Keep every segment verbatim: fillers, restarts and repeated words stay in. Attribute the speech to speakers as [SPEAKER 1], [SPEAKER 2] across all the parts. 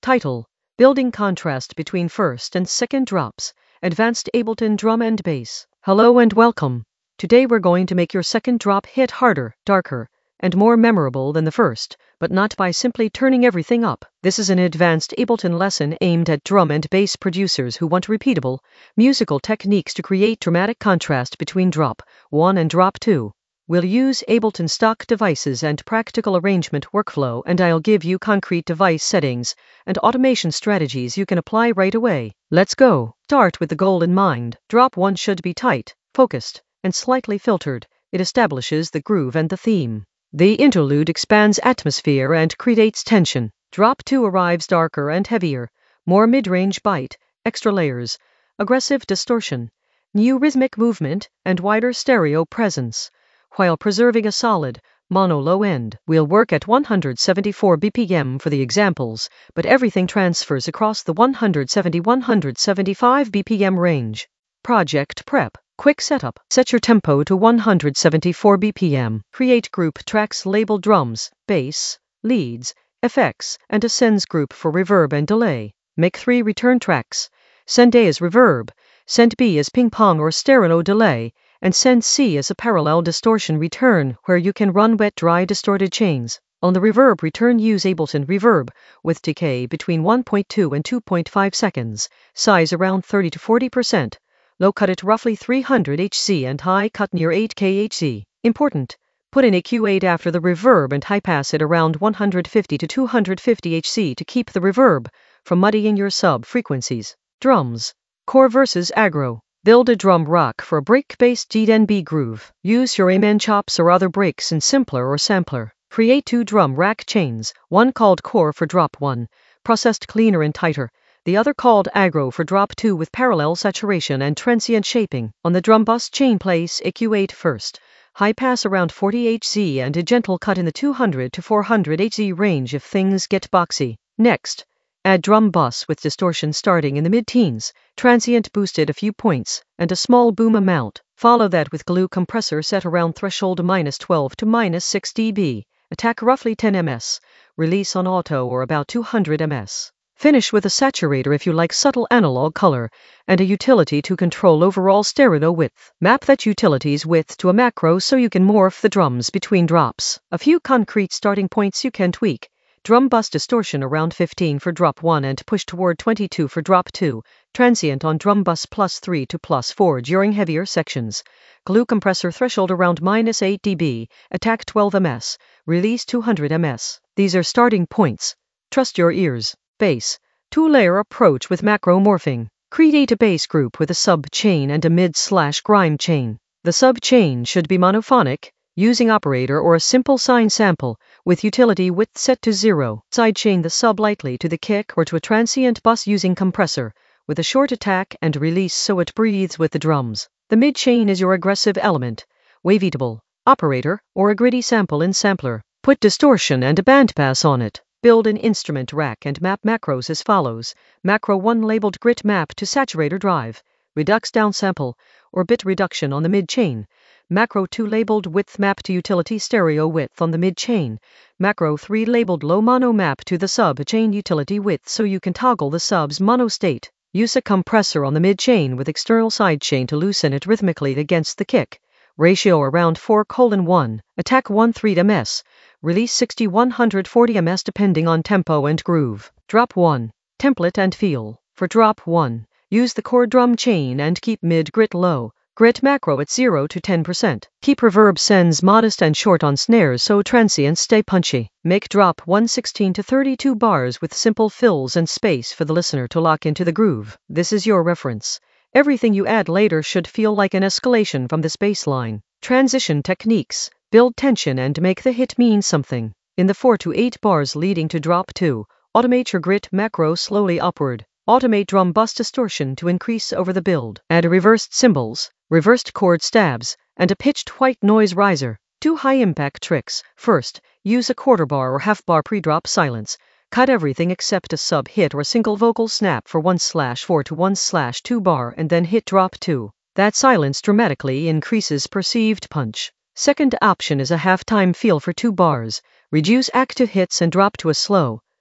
[SPEAKER 1] Title: Building Contrast Between First and Second Drops, Advanced Ableton Drum and Bass. Hello and welcome. Today we're going to make your second drop hit harder, darker, and more memorable than the first, but not by simply turning everything up. This is an advanced Ableton lesson aimed at drum and bass producers who want repeatable, musical techniques to create dramatic contrast between drop one and drop two. We'll use Ableton stock devices and practical arrangement workflow, and I'll give you concrete device settings and automation strategies you can apply right away. Let's go. Start with the goal in mind. Drop one should be tight, focused, and slightly filtered. It establishes the groove and the theme. The interlude expands atmosphere and creates tension. Drop two arrives darker and heavier, more mid-range bite, extra layers, aggressive distortion, new rhythmic movement, and wider stereo presence, while preserving a solid, mono low end. We'll work at one hundred seventy-four B P M for the examples, but everything transfers across the one hundred seventy to one hundred seventy-five B P M range. Project prep. Quick setup. Set your tempo to one hundred seventy-four B P M. Create group tracks labeled drums, bass, leads, effects, and a sends group for reverb and delay. Make three return tracks. Send A as reverb, send B as ping pong or stereo delay, and send C as a parallel distortion return, where you can run wet dry distorted chains. On the reverb return, use Ableton Reverb with decay between one point two and two point five seconds, size around thirty to forty percent, low cut at roughly three hundred hertz and high cut near eight kilohertz. Important: put in a Q eight after the reverb and high pass it around one hundred fifty to two hundred fifty hertz to keep the reverb from muddying your sub frequencies. Drums. Core versus aggro. Build a drum rock for a break-based D N B groove. Use your amen chops or other breaks in simpler or sampler. Create two drum rack chains, one called core for drop one, processed cleaner and tighter, the other called aggro for drop two with parallel saturation and transient shaping. On the drum bus chain, place a Q eight first, high pass around forty hertz and a gentle cut in the two hundred to four hundred hertz range if things get boxy. Next, add drum bus with distortion starting in the mid-teens, transient boosted a few points, and a small boom amount. Follow that with glue compressor set around threshold minus twelve to minus six decibels. Attack roughly ten millimeters. Release on auto or about two hundred millimeters. Finish with a saturator if you like subtle analog color, and a utility to control overall stereo width. Map that utility's width to a macro so you can morph the drums between drops. A few concrete starting points you can tweak. Drum bus distortion around fifteen for drop one and push toward twenty-two for drop two. Transient on drum bus plus three to plus four during heavier sections. Glue compressor threshold around minus eight decibels. Attack twelve millimeters. Release two hundred millimeters. These are starting points. Trust your ears. Bass. Two-layer approach with macro morphing. Create a bass group with a sub-chain and a mid-slash-grime chain. The sub-chain should be monophonic, using operator or a simple sine sample, with utility width set to zero. Sidechain the sub lightly to the kick or to a transient bus using compressor, with a short attack and release so it breathes with the drums. The mid-chain is your aggressive element, waveatable, operator, or a gritty sample in sampler. Put distortion and a bandpass on it. Build an instrument rack and map macros as follows. Macro one labeled grit map to saturator drive, redux downsample, or bit reduction on the mid-chain. Macro two labeled width map to utility stereo width on the mid-chain. Macro three labeled low mono map to the sub-chain utility width so you can toggle the sub's mono state. Use a compressor on the mid-chain with external sidechain to loosen it rhythmically against the kick. Ratio around four colon one. Attack one three millimeters. Release sixty to one hundred forty millimeters depending on tempo and groove. Drop one. Template and feel. For drop one, use the core drum chain and keep mid-grit low. Grit macro at zero to ten percent. Keep reverb sends modest and short on snares so transients stay punchy. Make drop one sixteen to thirty-two bars with simple fills and space for the listener to lock into the groove. This is your reference. Everything you add later should feel like an escalation from this baseline. Transition techniques. Build tension and make the hit mean something. In the four to eight bars leading to drop two, automate your grit macro slowly upward. Automate drum bus distortion to increase over the build. Add reversed cymbals, reversed chord stabs, and a pitched white noise riser. Two high-impact tricks. First, use a quarter bar or half bar pre-drop silence. Cut everything except a sub-hit or single vocal snap for one slash four to one slash two bar and then hit drop two. That silence dramatically increases perceived punch. Second option is a half-time feel for two bars. Reduce active hits and drop to a slow,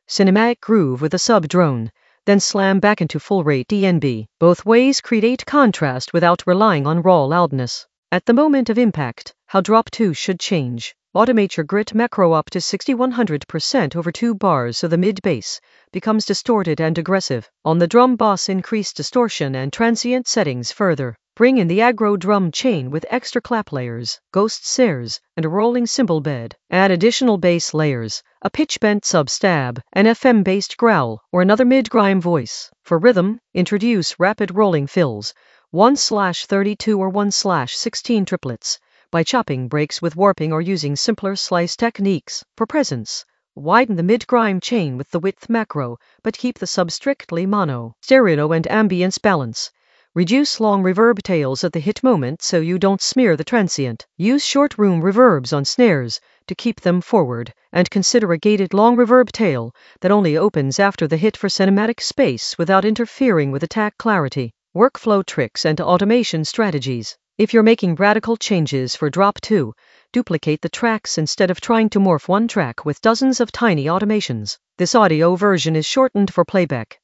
[SPEAKER 1] cinematic groove with a sub-drone, then slam back into full-rate D N B. Both ways create contrast without relying on raw loudness. At the moment of impact, how drop two should change. Automate your grit macro up to sixty to one hundred percent over two bars so the mid-bass becomes distorted and aggressive. On the drum boss, increase distortion and transient settings further. Bring in the aggro drum chain with extra clap layers, ghost snares, and a rolling cymbal bed. Add additional bass layers, a pitch-bent sub-stab, an F M-based growl, or another mid-grime voice. For rhythm, introduce rapid rolling fills, one slash thirty-two or one slash sixteen triplets, by chopping breaks with warping or using simpler slice techniques. For presence, widen the mid-grime chain with the width macro, but keep the sub strictly mono. Stereo and ambience balance. Reduce long reverb tails at the hit moment so you don't smear the transient. Use short room reverbs on snares to keep them forward, and consider a gated long reverb tail that only opens after the hit for cinematic space without interfering with attack clarity. Workflow tricks and automation strategies. If you're making radical changes for drop two, duplicate the tracks instead of trying to morph one track with dozens of tiny automations. This audio version is shortened for playback.